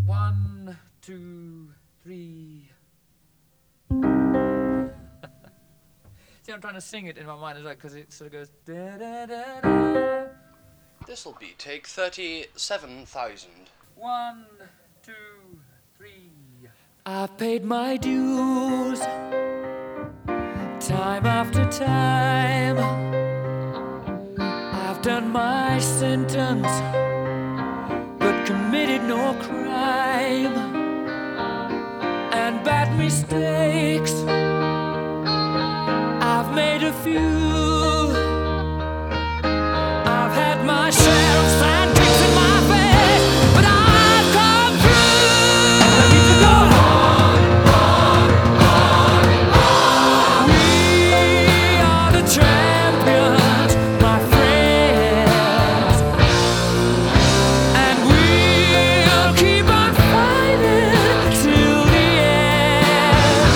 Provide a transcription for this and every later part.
1, 2, 3. See, I'm trying to sing it in my mind as well, because it sort of goes da da da da. This'll be take 37,000. 1, 2, 3. I've paid my dues time after time. I've done my sentence, but committed no crime. And bad mistakes, I've made a few. I've had my share of sand kicks in my face, but I've come through. I need to go on, on, on, on. We are the champions, my friends, and we'll keep on fighting till the end.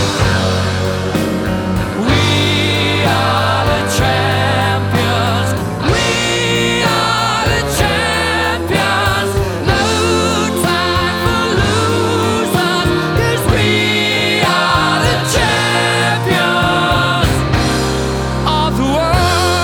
We are the champions. We are the champions. No time for losers, 'cause we are the champions of the world.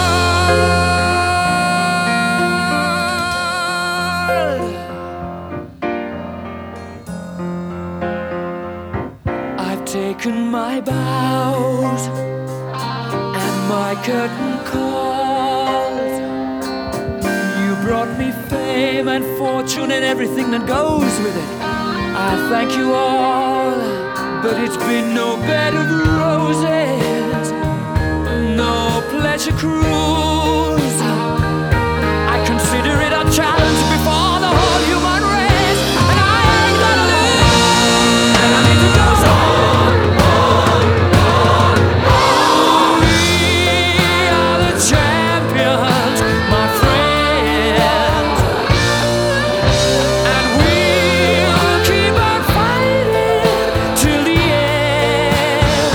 I've taken my bows and my curtain calls. You brought me fame and fortune and everything that goes with it. I thank you all, but it's been no bed of roses, no pleasure cruise. I consider it a challenge before the whole human race, and I ain't gonna lose. And I need to go on, on, on, on. We are the champions, my friends, and we'll keep on fighting till the end.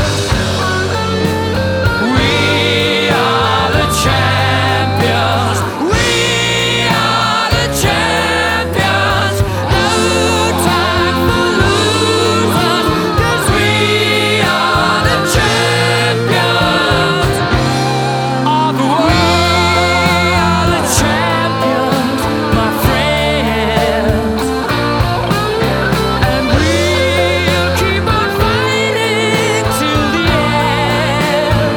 We are the champions. We are the champions. No time for losers, 'cause we are the champions of the world. We are the champions, my friends, and we'll keep on fighting till the end.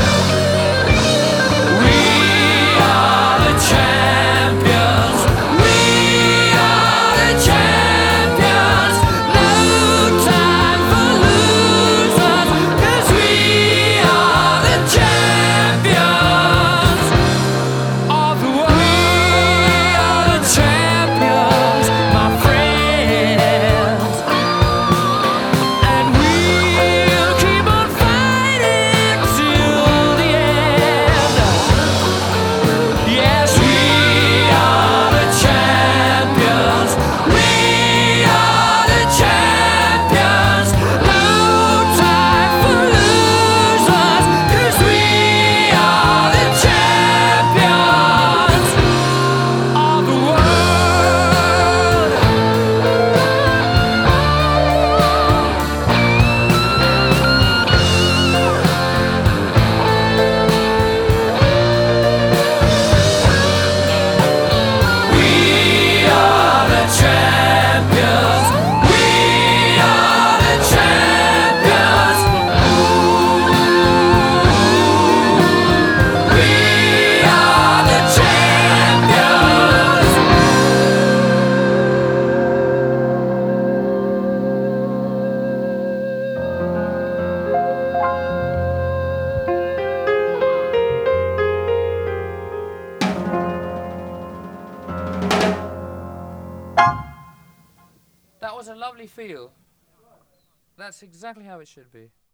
We are the champions. We are the champions. No time for losers, 'cause we are the champions of the world. We are the champions, my friends, and we'll keep on fighting till the end. Yes, we are the champions. We are the champions. No time for losers, 'cause we are the champions of the world. We are the champions. We are the champions. We are the champions. That was a lovely feel. That's exactly how it should be.